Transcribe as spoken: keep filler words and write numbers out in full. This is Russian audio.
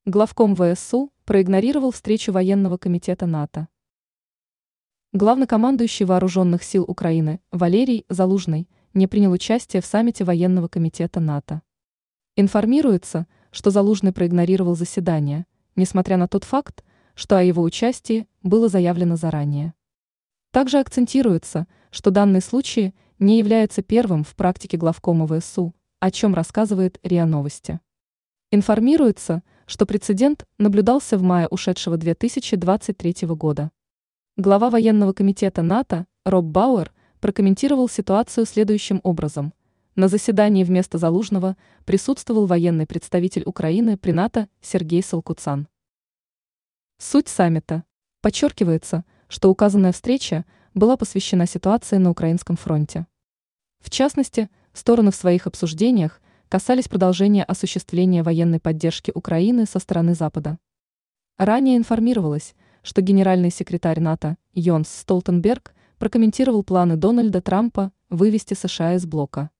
Главком ВСУ проигнорировал встречу военного комитета НАТО. Главнокомандующий Вооруженных сил Украины Валерий Залужный не принял участие в саммите военного комитета НАТО. Информируется, что Залужный проигнорировал заседание, несмотря на тот факт, что о его участии было заявлено заранее. Также акцентируется, что данный случай не является первым в практике главкома ВСУ, о чем рассказывает РИА Новости. Информируется, что прецедент наблюдался в мае ушедшего две тысячи двадцать третьего года. Глава военного комитета НАТО Роб Бауэр прокомментировал ситуацию следующим образом. На заседании вместо Залужного присутствовал военный представитель Украины при НАТО Сергей Салкуцан. Суть саммита. Подчеркивается, что указанная встреча была посвящена ситуации на украинском фронте. В частности, стороны в своих обсуждениях касались продолжения осуществления военной поддержки Украины со стороны Запада. Ранее информировалось, что генеральный секретарь НАТО Йонс Столтенберг прокомментировал планы Дональда Трампа вывести США из блока.